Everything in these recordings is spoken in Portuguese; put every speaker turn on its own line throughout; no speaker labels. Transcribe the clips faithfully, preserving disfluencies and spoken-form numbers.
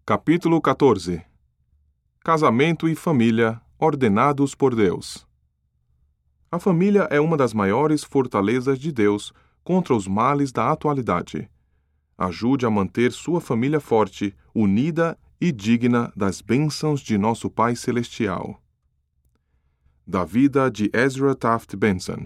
Capítulo quatorze. Casamento e família ordenados por Deus. A família é uma das maiores fortalezas de Deus contra os males da atualidade. Ajude a manter sua família forte, unida e digna das bênçãos de nosso Pai Celestial. Da vida de Ezra Taft Benson.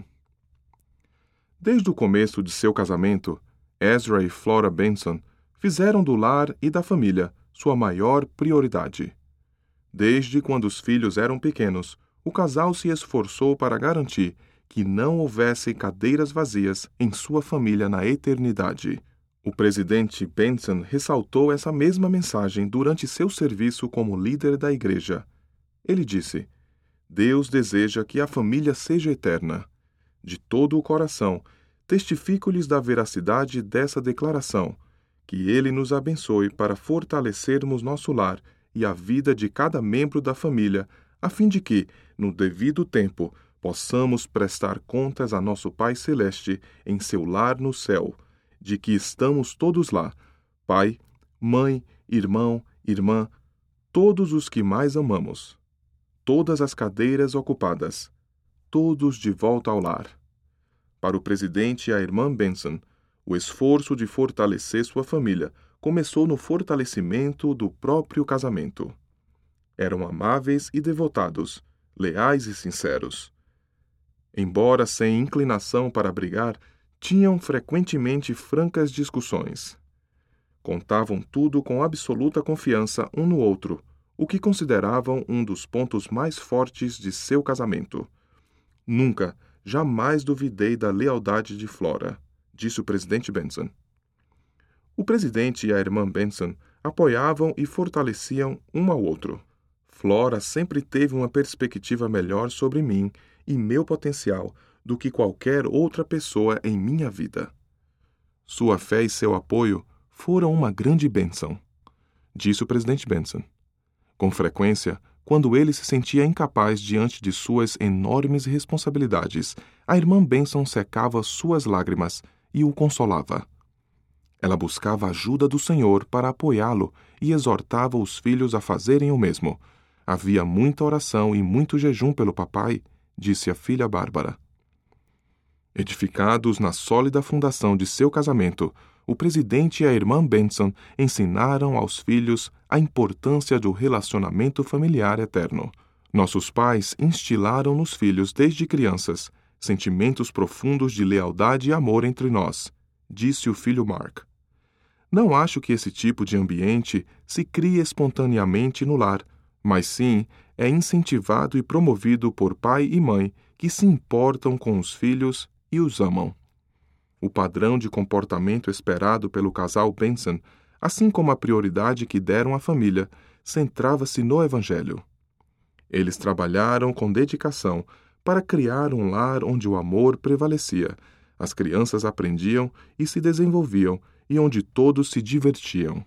Desde o começo de seu casamento, Ezra e Flora Benson fizeram do lar e da família sua maior prioridade. Desde quando os filhos eram pequenos, o casal se esforçou para garantir que não houvesse cadeiras vazias em sua família na eternidade. O presidente Benson ressaltou essa mesma mensagem durante seu serviço como líder da igreja. Ele disse: Deus deseja que a família seja eterna. De todo o coração, testifico-lhes da veracidade dessa declaração, que Ele nos abençoe para fortalecermos nosso lar e a vida de cada membro da família, a fim de que, no devido tempo, possamos prestar contas a nosso Pai Celeste em seu lar no céu, de que estamos todos lá, pai, mãe, irmão, irmã, todos os que mais amamos, todas as cadeiras ocupadas, todos de volta ao lar. Para o presidente e a irmã Benson, o esforço de fortalecer sua família começou no fortalecimento do próprio casamento. Eram amáveis e devotados, leais e sinceros. Embora sem inclinação para brigar, tinham frequentemente francas discussões. Contavam tudo com absoluta confiança um no outro, o que consideravam um dos pontos mais fortes de seu casamento. Nunca, jamais duvidei da lealdade de Flora, disse o presidente Benson. O presidente e a irmã Benson apoiavam e fortaleciam um ao outro. Flora sempre teve uma perspectiva melhor sobre mim e meu potencial do que qualquer outra pessoa em minha vida. Sua fé e seu apoio foram uma grande bênção, disse o presidente Benson. Com frequência, quando ele se sentia incapaz diante de suas enormes responsabilidades, a irmã Benson secava suas lágrimas e o consolava. Ela buscava a ajuda do Senhor para apoiá-lo e exortava os filhos a fazerem o mesmo. Havia muita oração e muito jejum pelo papai, disse a filha Bárbara. Edificados na sólida fundação de seu casamento, o presidente e a irmã Benson ensinaram aos filhos a importância do relacionamento familiar eterno. Nossos pais instilaram nos filhos desde crianças sentimentos profundos de lealdade e amor entre nós, disse o filho Mark. Não acho que esse tipo de ambiente se crie espontaneamente no lar, mas sim é incentivado e promovido por pai e mãe que se importam com os filhos e os amam. O padrão de comportamento esperado pelo casal Benson, assim como a prioridade que deram à família, centrava-se no Evangelho. Eles trabalharam com dedicação para criar um lar onde o amor prevalecia, as crianças aprendiam e se desenvolviam e onde todos se divertiam.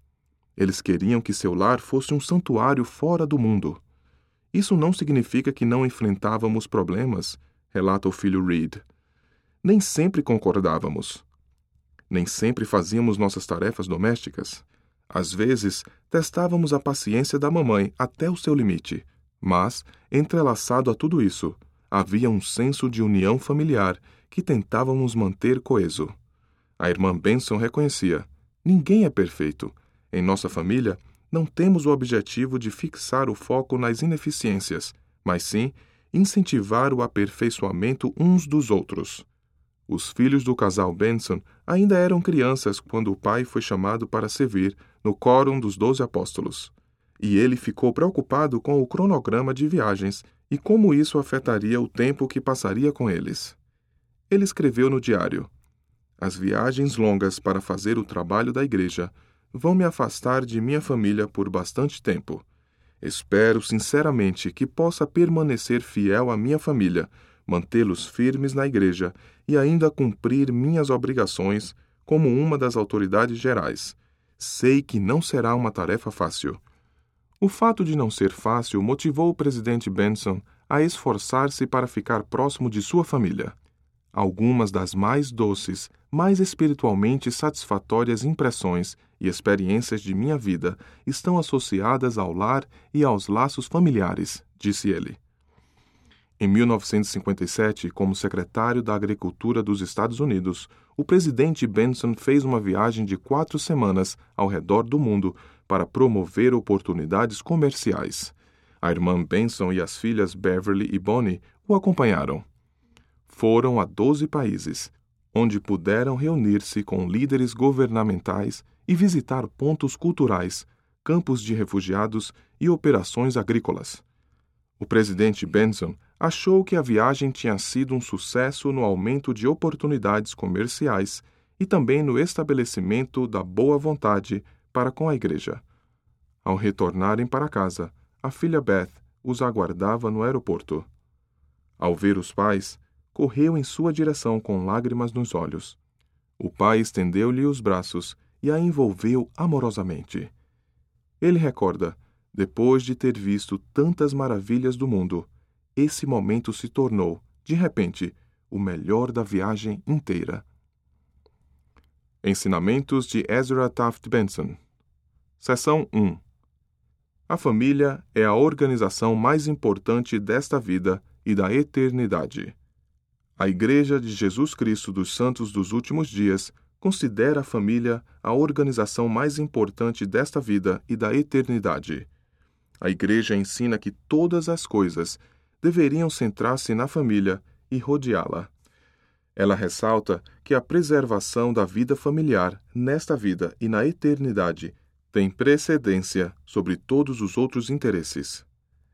Eles queriam que seu lar fosse um santuário fora do mundo. Isso não significa que não enfrentávamos problemas, relata o filho Reed. Nem sempre concordávamos. Nem sempre fazíamos nossas tarefas domésticas. Às vezes, testávamos a paciência da mamãe até o seu limite. Mas, entrelaçado a tudo isso, havia um senso de união familiar que tentávamos manter coeso. A irmã Benson reconhecia: ninguém é perfeito. Em nossa família, não temos o objetivo de fixar o foco nas ineficiências, mas sim incentivar o aperfeiçoamento uns dos outros. Os filhos do casal Benson ainda eram crianças quando o pai foi chamado para servir no Quórum dos Doze Apóstolos, e ele ficou preocupado com o cronograma de viagens e como isso afetaria o tempo que passaria com eles. Ele escreveu no diário: As viagens longas para fazer o trabalho da igreja vão me afastar de minha família por bastante tempo. Espero sinceramente que possa permanecer fiel à minha família, mantê-los firmes na igreja e ainda cumprir minhas obrigações como uma das autoridades gerais. Sei que não será uma tarefa fácil. O fato de não ser fácil motivou o presidente Benson a esforçar-se para ficar próximo de sua família. Algumas das mais doces, mais espiritualmente satisfatórias impressões e experiências de minha vida estão associadas ao lar e aos laços familiares, disse ele. Em mil novecentos e cinquenta e sete, como secretário da Agricultura dos Estados Unidos, o presidente Benson fez uma viagem de quatro semanas ao redor do mundo para promover oportunidades comerciais. A irmã Benson e as filhas Beverly e Bonnie o acompanharam. Foram a doze países, onde puderam reunir-se com líderes governamentais e visitar pontos culturais, campos de refugiados e operações agrícolas. O presidente Benson achou que a viagem tinha sido um sucesso no aumento de oportunidades comerciais e também no estabelecimento da boa vontade para com a igreja. Ao retornarem para casa, a filha Beth os aguardava no aeroporto. Ao ver os pais, correu em sua direção com lágrimas nos olhos. O pai estendeu-lhe os braços e a envolveu amorosamente. Ele recorda, depois de ter visto tantas maravilhas do mundo, esse momento se tornou, de repente, o melhor da viagem inteira. Ensinamentos de Ezra Taft Benson. Seção um. A família é a organização mais importante desta vida e da eternidade. A Igreja de Jesus Cristo dos Santos dos Últimos Dias considera a família a organização mais importante desta vida e da eternidade. A Igreja ensina que todas as coisas deveriam centrar-se na família e rodeá-la. Ela ressalta que a preservação da vida familiar nesta vida e na eternidade tem precedência sobre todos os outros interesses.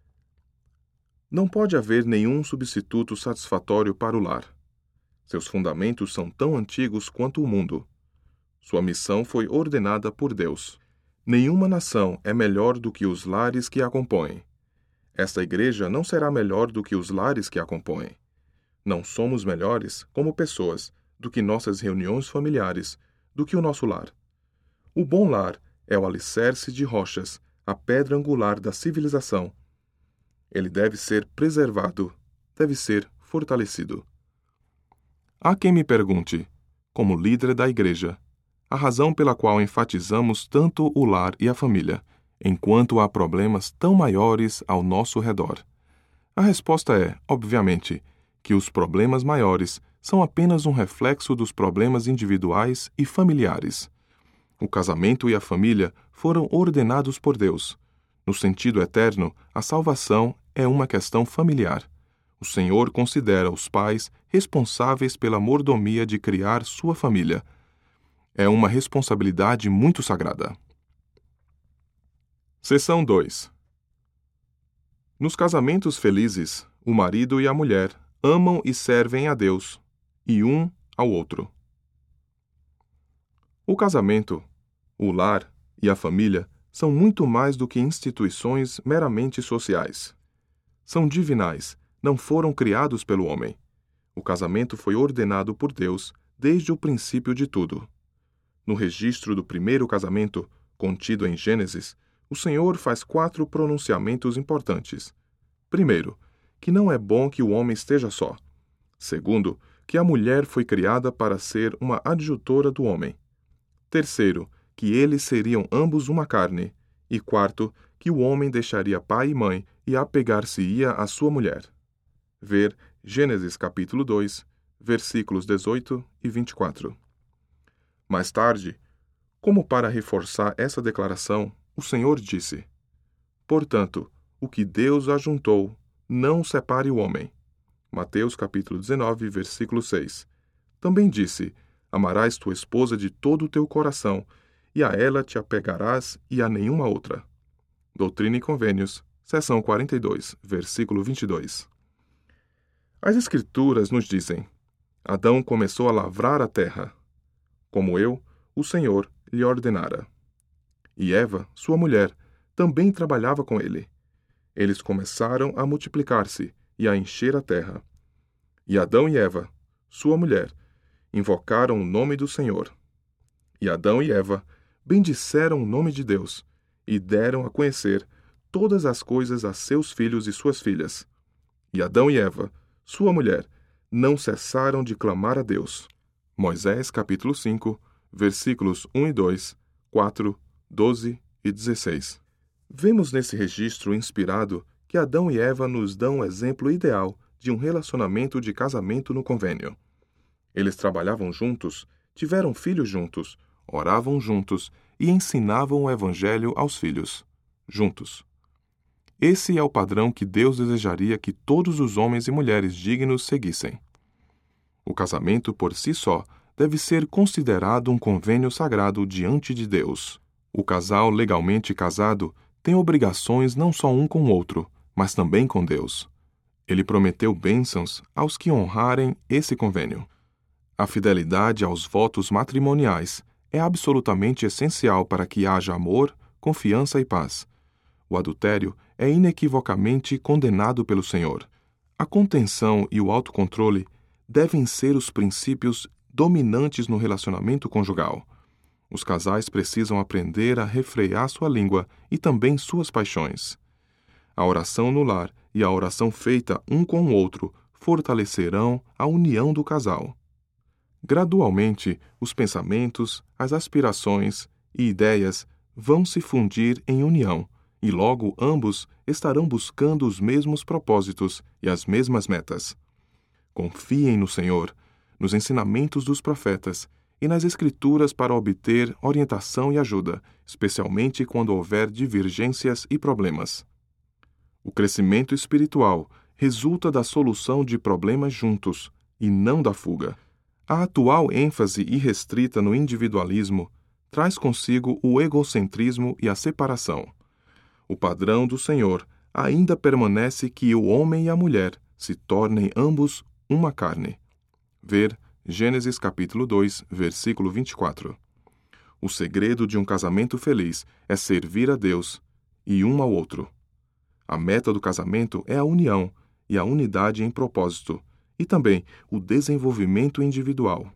Não pode haver nenhum substituto satisfatório para o lar. Seus fundamentos são tão antigos quanto o mundo. Sua missão foi ordenada por Deus. Nenhuma nação é melhor do que os lares que a compõem. Esta igreja não será melhor do que os lares que a compõem. Não somos melhores, como pessoas, do que nossas reuniões familiares, do que o nosso lar. O bom lar é o alicerce de rochas, a pedra angular da civilização. Ele deve ser preservado, deve ser fortalecido. Há quem me pergunte, como líder da igreja, a razão pela qual enfatizamos tanto o lar e a família, enquanto há problemas tão maiores ao nosso redor. A resposta é, obviamente, que os problemas maiores são apenas um reflexo dos problemas individuais e familiares. O casamento e a família foram ordenados por Deus. No sentido eterno, a salvação é uma questão familiar. O Senhor considera os pais responsáveis pela mordomia de criar sua família. É uma responsabilidade muito sagrada. Seção dois. Nos casamentos felizes, o marido e a mulher amam e servem a Deus, e um ao outro. O casamento, o lar e a família são muito mais do que instituições meramente sociais. São divinais, não foram criados pelo homem. O casamento foi ordenado por Deus desde o princípio de tudo. No registro do primeiro casamento, contido em Gênesis, o Senhor faz quatro pronunciamentos importantes. Primeiro, que não é bom que o homem esteja só. Segundo, que a mulher foi criada para ser uma adjutora do homem. Terceiro, que eles seriam ambos uma carne. E quarto, que o homem deixaria pai e mãe e apegar-se-ia à sua mulher. Ver Gênesis capítulo dois, versículos dezoito e vinte e quatro. Mais tarde, como para reforçar essa declaração, o Senhor disse: Portanto, o que Deus ajuntou, não separe o homem. Mateus capítulo dezenove, versículo seis. Também disse: Amarás tua esposa de todo o teu coração, e a ela te apegarás e a nenhuma outra. Doutrina e Convênios, seção quarenta e dois, versículo vinte e dois. As Escrituras nos dizem: Adão começou a lavrar a terra, como eu, o Senhor, lhe ordenara. E Eva, sua mulher, também trabalhava com ele. Eles começaram a multiplicar-se e a encher a terra. E Adão e Eva, sua mulher, invocaram o nome do Senhor. E Adão e Eva bendisseram o nome de Deus e deram a conhecer todas as coisas a seus filhos e suas filhas. E Adão e Eva, sua mulher, não cessaram de clamar a Deus. Moisés capítulo cinco, versículos um e dois, quatro, doze e dezesseis. Vemos nesse registro inspirado que Adão e Eva nos dão o exemplo ideal de um relacionamento de casamento no convênio. Eles trabalhavam juntos, tiveram filhos juntos, oravam juntos e ensinavam o Evangelho aos filhos, juntos. Esse é o padrão que Deus desejaria que todos os homens e mulheres dignos seguissem. O casamento por si só deve ser considerado um convênio sagrado diante de Deus. O casal legalmente casado tem obrigações não só um com o outro, mas também com Deus. Ele prometeu bênçãos aos que honrarem esse convênio. A fidelidade aos votos matrimoniais é absolutamente essencial para que haja amor, confiança e paz. O adultério é inequivocamente condenado pelo Senhor. A contenção e o autocontrole devem ser os princípios dominantes no relacionamento conjugal. Os casais precisam aprender a refrear sua língua e também suas paixões. A oração no lar e a oração feita um com o outro fortalecerão a união do casal. Gradualmente, os pensamentos, as aspirações e ideias vão se fundir em união, e logo ambos estarão buscando os mesmos propósitos e as mesmas metas. Confiem no Senhor, nos ensinamentos dos profetas e nas Escrituras para obter orientação e ajuda, especialmente quando houver divergências e problemas. O crescimento espiritual resulta da solução de problemas juntos e não da fuga. A atual ênfase irrestrita no individualismo traz consigo o egocentrismo e a separação. O padrão do Senhor ainda permanece que o homem e a mulher se tornem ambos uma carne. Ver Gênesis capítulo dois, versículo vinte e quatro. O segredo de um casamento feliz é servir a Deus e um ao outro. A meta do casamento é a união e a unidade em propósito, e também o desenvolvimento individual.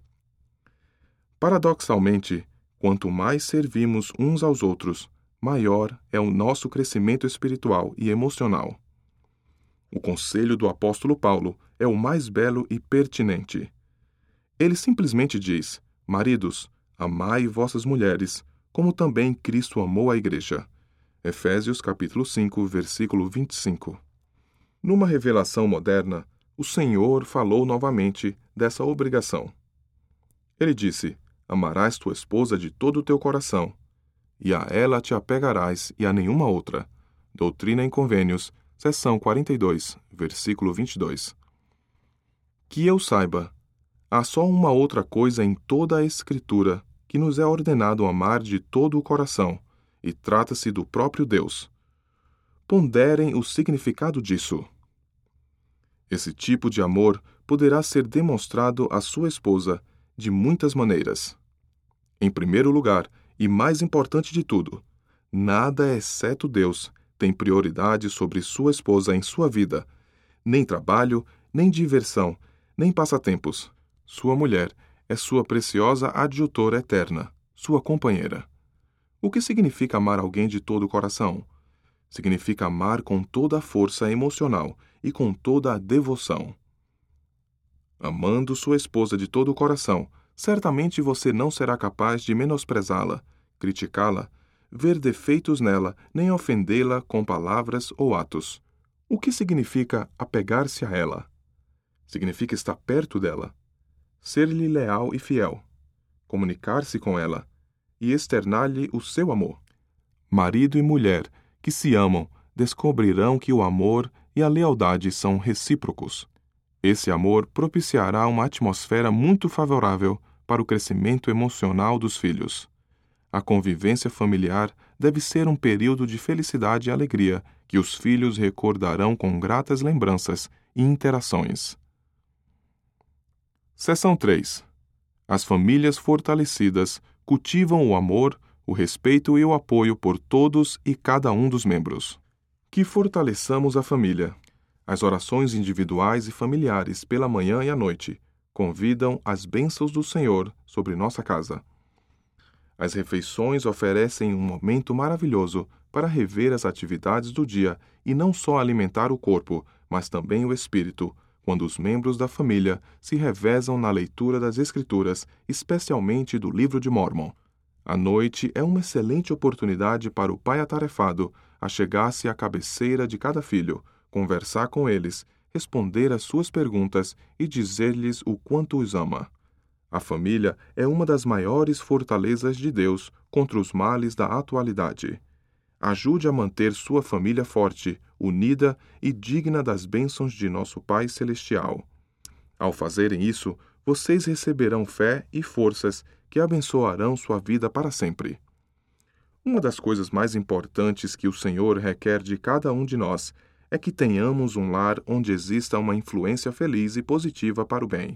Paradoxalmente, quanto mais servimos uns aos outros, maior é o nosso crescimento espiritual e emocional. O conselho do apóstolo Paulo é o mais belo e pertinente. Ele simplesmente diz: maridos, amai vossas mulheres, como também Cristo amou a igreja. Efésios capítulo cinco, versículo vinte e cinco. Numa revelação moderna, o Senhor falou novamente dessa obrigação. Ele disse: amarás tua esposa de todo o teu coração, e a ela te apegarás e a nenhuma outra. Doutrina em Convênios, seção quarenta e dois, versículo vinte e dois. Que eu saiba, há só uma outra coisa em toda a Escritura que nos é ordenado amar de todo o coração, e trata-se do próprio Deus. Ponderem o significado disso. Esse tipo de amor poderá ser demonstrado à sua esposa de muitas maneiras. Em primeiro lugar, e mais importante de tudo, nada exceto Deus tem prioridade sobre sua esposa em sua vida, nem trabalho, nem diversão, nem passatempos. Sua mulher é sua preciosa adjutora eterna, sua companheira. O que significa amar alguém de todo o coração? Significa amar com toda a força emocional e com toda a devoção. Amando sua esposa de todo o coração, certamente você não será capaz de menosprezá-la, criticá-la, ver defeitos nela, nem ofendê-la com palavras ou atos. O que significa apegar-se a ela? Significa estar perto dela, ser-lhe leal e fiel, comunicar-se com ela e externar-lhe o seu amor. Marido e mulher que se amam descobrirão que o amor e a lealdade são recíprocos. Esse amor propiciará uma atmosfera muito favorável para o crescimento emocional dos filhos. A convivência familiar deve ser um período de felicidade e alegria que os filhos recordarão com gratas lembranças e interações. Seção três. As famílias fortalecidas cultivam o amor, o respeito e o apoio por todos e cada um dos membros. Que fortaleçamos a família. As orações individuais e familiares pela manhã e à noite convidam as bênçãos do Senhor sobre nossa casa. As refeições oferecem um momento maravilhoso para rever as atividades do dia e não só alimentar o corpo, mas também o espírito, quando os membros da família se revezam na leitura das Escrituras, especialmente do Livro de Mórmon. A noite é uma excelente oportunidade para o pai atarefado achegar-se à cabeceira de cada filho, conversar com eles, responder às suas perguntas e dizer-lhes o quanto os ama. A família é uma das maiores fortalezas de Deus contra os males da atualidade. Ajude a manter sua família forte, unida e digna das bênçãos de nosso Pai Celestial. Ao fazerem isso, vocês receberão fé e forças que abençoarão sua vida para sempre. Uma das coisas mais importantes que o Senhor requer de cada um de nós é que tenhamos um lar onde exista uma influência feliz e positiva para o bem.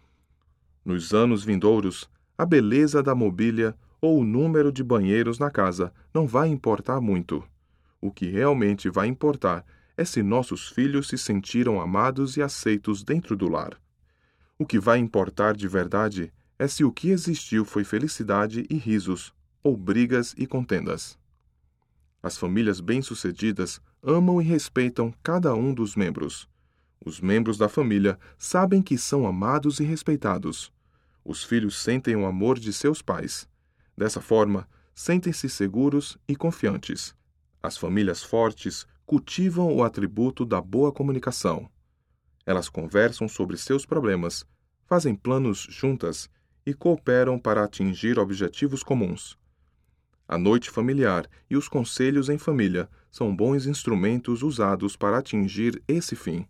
Nos anos vindouros, a beleza da mobília ou o número de banheiros na casa não vai importar muito. O que realmente vai importar é se nossos filhos se sentiram amados e aceitos dentro do lar. O que vai importar de verdade é se o que existiu foi felicidade e risos, ou brigas e contendas. As famílias bem-sucedidas amam e respeitam cada um dos membros. Os membros da família sabem que são amados e respeitados. Os filhos sentem o amor de seus pais. Dessa forma, sentem-se seguros e confiantes. As famílias fortes cultivam o atributo da boa comunicação. Elas conversam sobre seus problemas, fazem planos juntas e cooperam para atingir objetivos comuns. A noite familiar e os conselhos em família são bons instrumentos usados para atingir esse fim.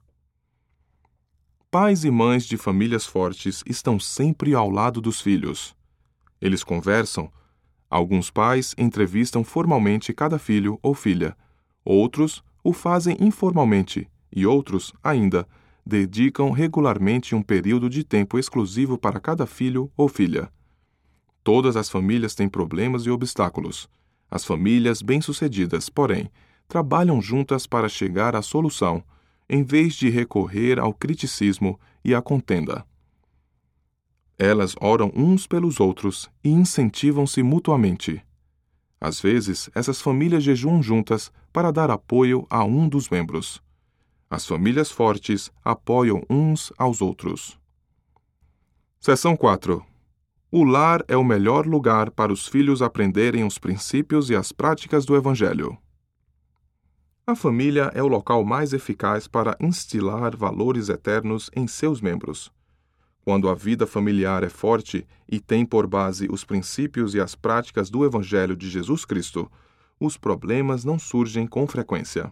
Pais e mães de famílias fortes estão sempre ao lado dos filhos. Eles conversam. Alguns pais entrevistam formalmente cada filho ou filha. Outros o fazem informalmente e outros, ainda, dedicam regularmente um período de tempo exclusivo para cada filho ou filha. Todas as famílias têm problemas e obstáculos. As famílias bem-sucedidas, porém, trabalham juntas para chegar à solução, em vez de recorrer ao criticismo e à contenda. Elas oram uns pelos outros e incentivam-se mutuamente. Às vezes, essas famílias jejuam juntas para dar apoio a um dos membros. As famílias fortes apoiam uns aos outros. Seção quatro. O lar é o melhor lugar para os filhos aprenderem os princípios e as práticas do Evangelho. A família é o local mais eficaz para instilar valores eternos em seus membros. Quando a vida familiar é forte e tem por base os princípios e as práticas do Evangelho de Jesus Cristo, os problemas não surgem com frequência.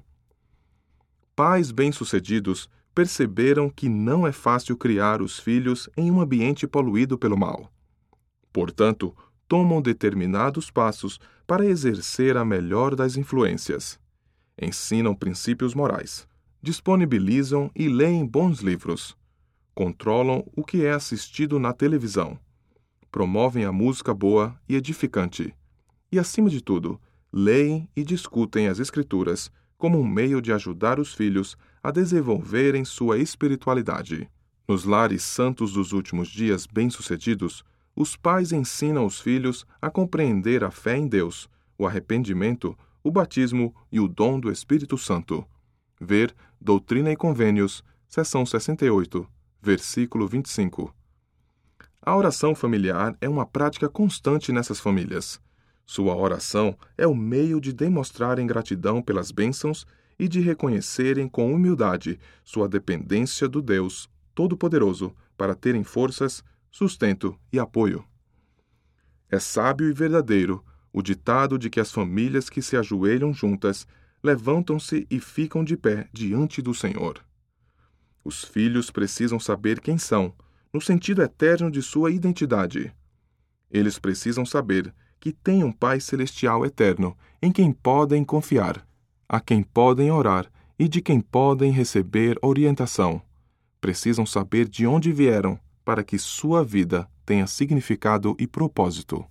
Pais bem-sucedidos perceberam que não é fácil criar os filhos em um ambiente poluído pelo mal. Portanto, tomam determinados passos para exercer a melhor das influências. Ensinam princípios morais, disponibilizam e leem bons livros, controlam o que é assistido na televisão, promovem a música boa e edificante, e, acima de tudo, leem e discutem as Escrituras como um meio de ajudar os filhos a desenvolverem sua espiritualidade. Nos lares santos dos últimos dias bem-sucedidos, os pais ensinam os filhos a compreender a fé em Deus, o arrependimento, o batismo e o dom do Espírito Santo. Ver Doutrina e Convênios, seção sessenta e oito, versículo vinte e cinco. A oração familiar é uma prática constante nessas famílias. Sua oração é o meio de demonstrarem gratidão pelas bênçãos e de reconhecerem com humildade sua dependência do Deus Todo-Poderoso para terem forças, sustento e apoio. É sábio e verdadeiro o ditado de que as famílias que se ajoelham juntas levantam-se e ficam de pé diante do Senhor. Os filhos precisam saber quem são, no sentido eterno de sua identidade. Eles precisam saber que têm um Pai Celestial eterno em quem podem confiar, a quem podem orar e de quem podem receber orientação. Precisam saber de onde vieram para que sua vida tenha significado e propósito.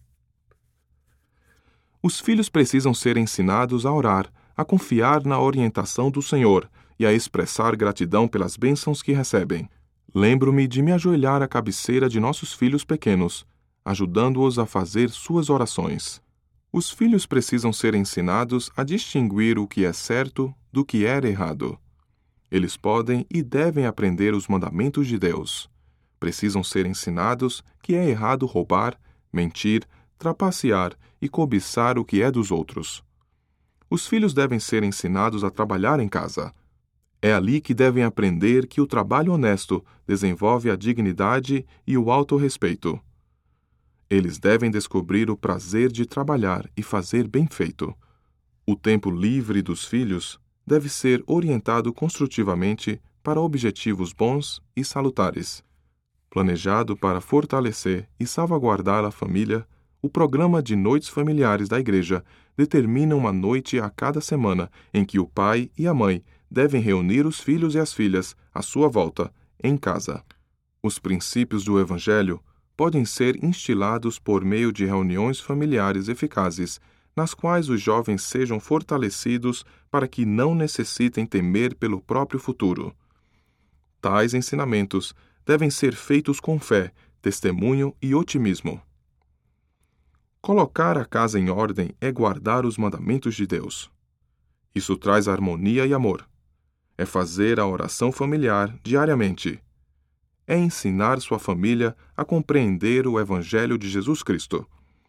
Os filhos precisam ser ensinados a orar, a confiar na orientação do Senhor e a expressar gratidão pelas bênçãos que recebem. Lembro-me de me ajoelhar à cabeceira de nossos filhos pequenos, ajudando-os a fazer suas orações. Os filhos precisam ser ensinados a distinguir o que é certo do que é errado. Eles podem e devem aprender os mandamentos de Deus. Precisam ser ensinados que é errado roubar, mentir, trapacear e cobiçar o que é dos outros. Os filhos devem ser ensinados a trabalhar em casa. É ali que devem aprender que o trabalho honesto desenvolve a dignidade e o autorrespeito. Eles devem descobrir o prazer de trabalhar e fazer bem feito. O tempo livre dos filhos deve ser orientado construtivamente para objetivos bons e salutares. Planejado para fortalecer e salvaguardar a família, o programa de noites familiares da igreja determina uma noite a cada semana em que o pai e a mãe devem reunir os filhos e as filhas à sua volta, em casa. Os princípios do Evangelho podem ser instilados por meio de reuniões familiares eficazes, nas quais os jovens sejam fortalecidos para que não necessitem temer pelo próprio futuro. Tais ensinamentos devem ser feitos com fé, testemunho e otimismo. Colocar a casa em ordem é guardar os mandamentos de Deus. Isso traz harmonia e amor. É fazer a oração familiar diariamente. É ensinar sua família a compreender o Evangelho de Jesus Cristo.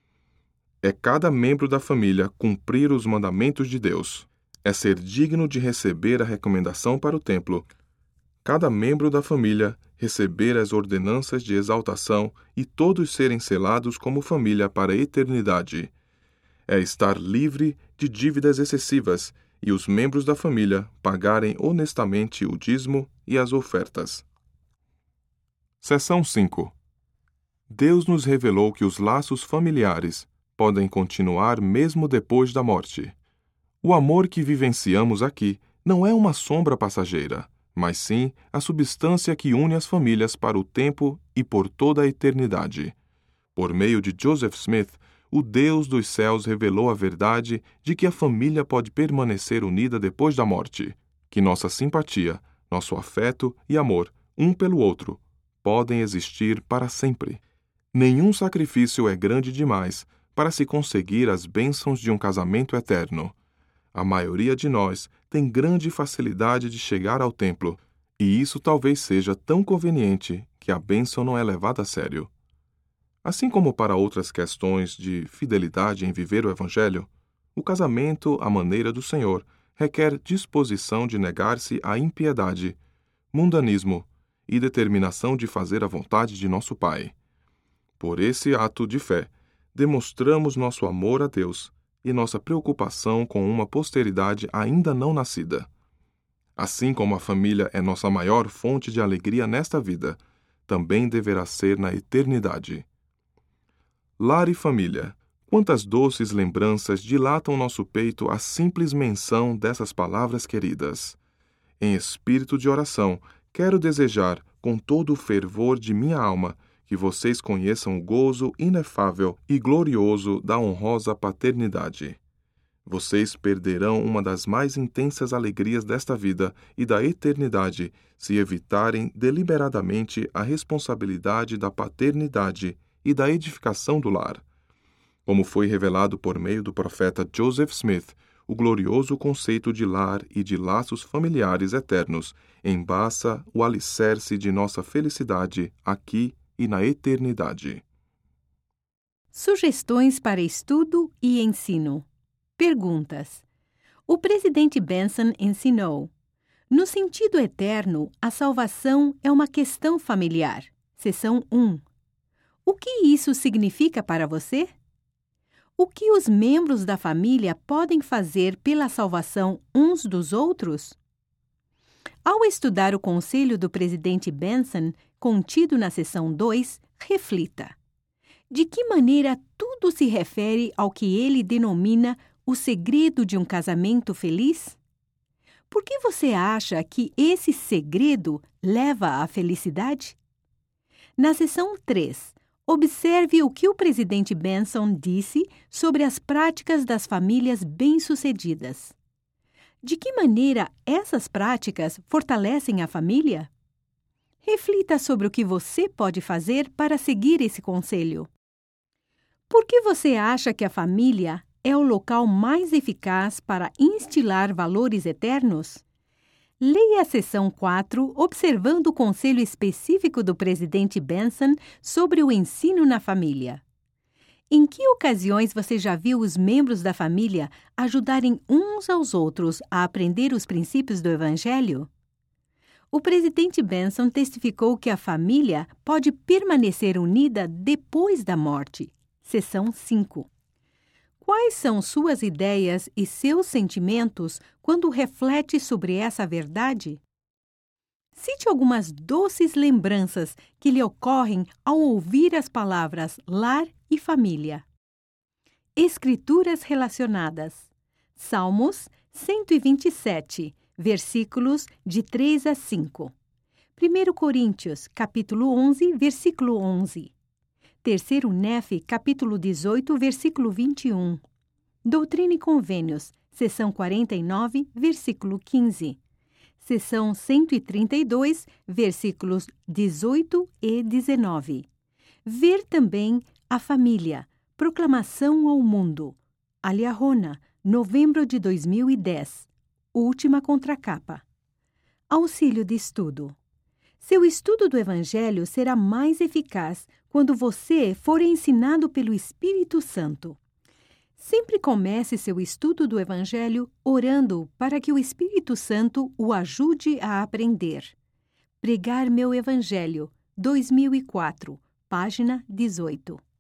É cada membro da família cumprir os mandamentos de Deus. É ser digno de receber a recomendação para o templo. Cada membro da família receber as ordenanças de exaltação e todos serem selados como família para a eternidade. É estar livre de dívidas excessivas e os membros da família pagarem honestamente o dízimo e as ofertas. Seção cinco. Deus nos revelou que os laços familiares podem continuar mesmo depois da morte. O amor que vivenciamos aqui não é uma sombra passageira, mas sim a substância que une as famílias para o tempo e por toda a eternidade. Por meio de Joseph Smith, o Deus dos céus revelou a verdade de que a família pode permanecer unida depois da morte, que nossa simpatia, nosso afeto e amor, um pelo outro, podem existir para sempre. Nenhum sacrifício é grande demais para se conseguir as bênçãos de um casamento eterno. A maioria de nós tem grande facilidade de chegar ao templo, e isso talvez seja tão conveniente que a bênção não é levada a sério. Assim como para outras questões de fidelidade em viver o Evangelho, o casamento à maneira do Senhor requer disposição de negar-se à impiedade, mundanismo e determinação de fazer a vontade de nosso Pai. Por esse ato de fé, demonstramos nosso amor a Deus e nossa preocupação com uma posteridade ainda não nascida. Assim como a família é nossa maior fonte de alegria nesta vida, também deverá ser na eternidade. Lar e família. Quantas doces lembranças dilatam nosso peito à simples menção dessas palavras queridas. Em espírito de oração, quero desejar, com todo o fervor de minha alma, que vocês conheçam o gozo inefável e glorioso da honrosa paternidade. Vocês perderão uma das mais intensas alegrias desta vida e da eternidade se evitarem deliberadamente a responsabilidade da paternidade e da edificação do lar. Como foi revelado por meio do profeta Joseph Smith, o glorioso conceito de lar e de laços familiares eternos embaça o alicerce de nossa felicidade aqui e na eternidade.
Sugestões para estudo e ensino. Perguntas. O presidente Benson ensinou: no sentido eterno, a salvação é uma questão familiar. Seção um. O que isso significa para você? O que os membros da família podem fazer pela salvação uns dos outros? Ao estudar o conselho do presidente Benson, contido na seção dois, reflita: de que maneira tudo se refere ao que ele denomina o segredo de um casamento feliz? Por que você acha que esse segredo leva à felicidade? Na seção três, observe o que o presidente Benson disse sobre as práticas das famílias bem-sucedidas. De que maneira essas práticas fortalecem a família? Reflita sobre o que você pode fazer para seguir esse conselho. Por que você acha que a família é o local mais eficaz para instilar valores eternos? Leia a seção quatro, observando o conselho específico do presidente Benson sobre o ensino na família. Em que ocasiões você já viu os membros da família ajudarem uns aos outros a aprender os princípios do Evangelho? O presidente Benson testificou que a família pode permanecer unida depois da morte. Seção cinco. Quais são suas ideias e seus sentimentos quando reflete sobre essa verdade? Cite algumas doces lembranças que lhe ocorrem ao ouvir as palavras lar e família. Escrituras relacionadas. Salmos cento e vinte e sete, versículos de três a cinco. primeiro Coríntios, capítulo onze, versículo onze. terceiro Nefe, capítulo dezoito, versículo vinte e um. Doutrina e Convênios, seção quarenta e nove, versículo quinze. Seção cento e trinta e dois, versículos dezoito e dezenove. Ver também a família, Proclamação ao Mundo. Aliarona, novembro de dois mil e dez. Última contracapa. Auxílio de estudo. Seu estudo do Evangelho será mais eficaz quando você for ensinado pelo Espírito Santo. Sempre comece seu estudo do Evangelho orando para que o Espírito Santo o ajude a aprender. Pregar meu Evangelho, dois mil e quatro, página dezoito.